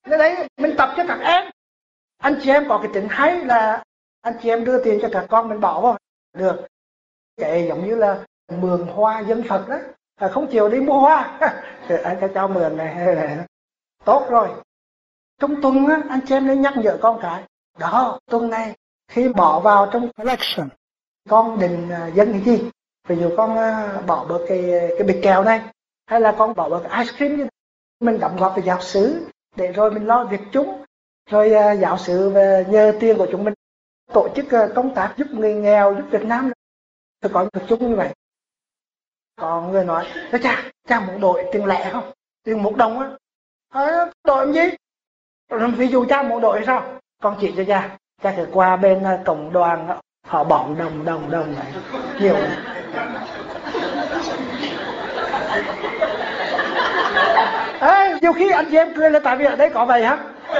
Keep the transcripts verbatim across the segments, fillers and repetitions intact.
Cái đấy mình tập cho các em. Anh chị em có cái tính hay là anh chị em đưa tiền cho các con mình bỏ vào được. Cái giống như là mượn hoa dân Phật đó, là không chịu đi mua hoa. Thì anh sẽ cho mượn này, này. Tốt rồi. Trong tuần á, anh chị em nên nhắc nhở con cái. Đó, tuần này khi bỏ vào trong collection, con định uh, dân cái gì? Ví dụ con uh, bỏ bớt cái cái bịch kẹo này, hay là con bỏ bớt cái ice cream như mình đóng góp về giáo xứ, để rồi mình lo việc chúng. Rồi uh, giáo xứ về nhờ tiền của chúng mình tổ chức uh, công tác giúp người nghèo, giúp Việt Nam. Tôi có việc chung như vậy. Có người nói, cha, cha muốn đổi tiền lẻ không? Tiền một đồng á. Thôi, đổi làm gì? Ví dụ cha muốn đổi sao? Con chỉ cho cha. Cha phải qua bên uh, cộng đoàn, họ bỏng đồng đồng đồng này. Nhiều này. Ê, nhiều khi anh chị em cười là tại vì ở đây có vậy hả?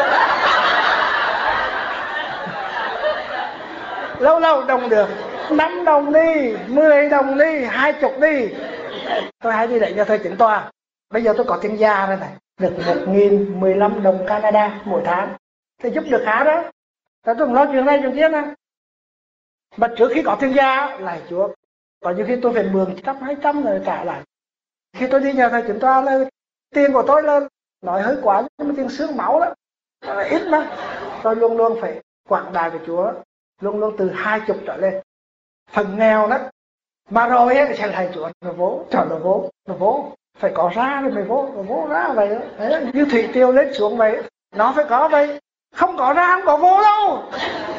Lâu lâu đồng được, năm đồng đi, mười đồng đi, hai chục đi. Tôi hay đi để cho thầy chính tòa. Bây giờ tôi có tiền già rồi này, được một nghìn mười lăm đồng Canada mỗi tháng. Thì giúp được khá đó. Tôi đừng lo chuyện này chuyện kia nè. Mà trước khi có tiền già, lại Chúa, có nhiều khi tôi phải mượn trăm hai trăm rồi trả lại. Khi tôi đi nhờ thầy chính tòa là tiền của tôi là nói hơi quá, nhưng mà tiền xương máu đó, là ít mà. Tôi luôn luôn phải quảng đại của Chúa, luôn luôn từ hai chục trở lên. Phần nghèo đó, mà rồi ấy, sẽ thầy Chúa, nó vô, trời nó vô, nó vô. Phải có ra rồi mới vô, nó vô ra vậy đó. Đấy, như thủy triều lên xuống vậy, nó phải có vậy. Không có ra không có vô đâu.